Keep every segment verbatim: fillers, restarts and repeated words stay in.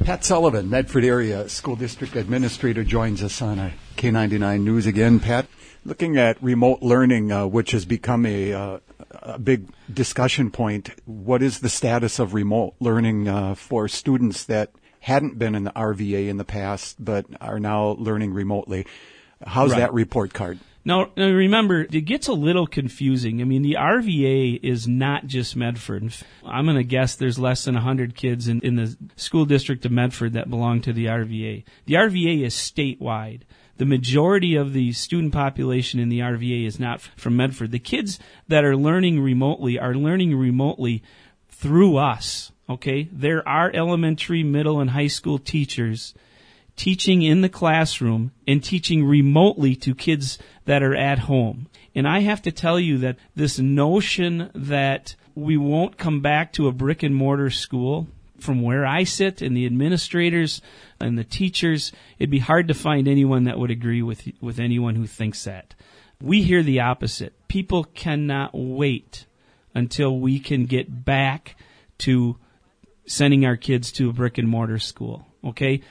Pat Sullivan, Medford Area School District Administrator, joins us on a K ninety-nine News again. Pat, looking at remote learning, uh, which has become a, uh, a big discussion point, what is the status of remote learning uh, for students that hadn't been in the R V A in the past but are now learning remotely? How's right. that report card? Now, remember, it gets a little confusing. I mean, the R V A is not just Medford. I'm going to guess there's less than one hundred kids in, in the school district of Medford that belong to the R V A. The R V A is statewide. The majority of the student population in the R V A is not from Medford. The kids that are learning remotely are learning remotely through us, okay? There are elementary, middle, and high school teachers teaching in the classroom and teaching remotely to kids that are at home. And I have to tell you that this notion that we won't come back to a brick and mortar school, from where I sit and the administrators and the teachers, it'd be hard to find anyone that would agree with with anyone who thinks that. We hear the opposite. People cannot wait until we can get back to sending our kids to a brick and mortar school, okay?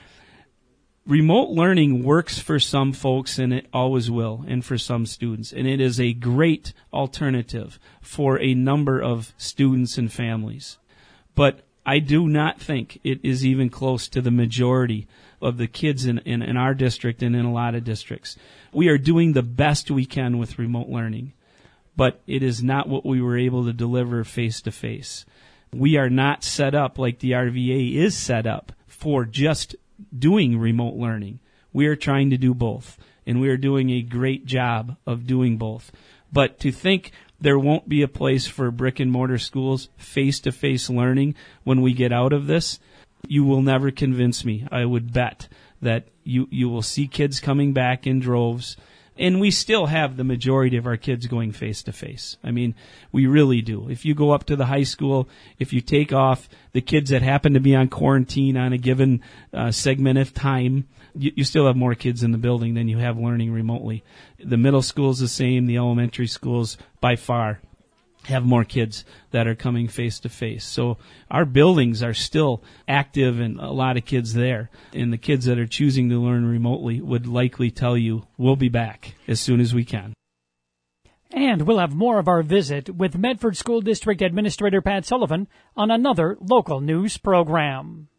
Remote learning works for some folks, and it always will, and for some students. And it is a great alternative for a number of students and families. But I do not think it is even close to the majority of the kids in, in, in our district and in a lot of districts. We are doing the best we can with remote learning, but it is not what we were able to deliver face-to-face. We are not set up like the R V A is set up for just doing remote learning. We are trying to do both, and we are doing a great job of doing both. But to think there won't be a place for brick and mortar schools, face-to-face learning when we get out of this, you will never convince me. I would bet that you, you will see kids coming back in droves. And we still have the majority of our kids going face-to-face. I mean, we really do. If you go up to the high school, if you take off the kids that happen to be on quarantine on a given uh, segment of time, you, you still have more kids in the building than you have learning remotely. The middle school is the same. The elementary schools, by far, have more kids that are coming face-to-face. So our buildings are still active and a lot of kids there. And the kids that are choosing to learn remotely would likely tell you, we'll be back as soon as we can. And we'll have more of our visit with Medford School District Administrator Pat Sullivan on another local news program.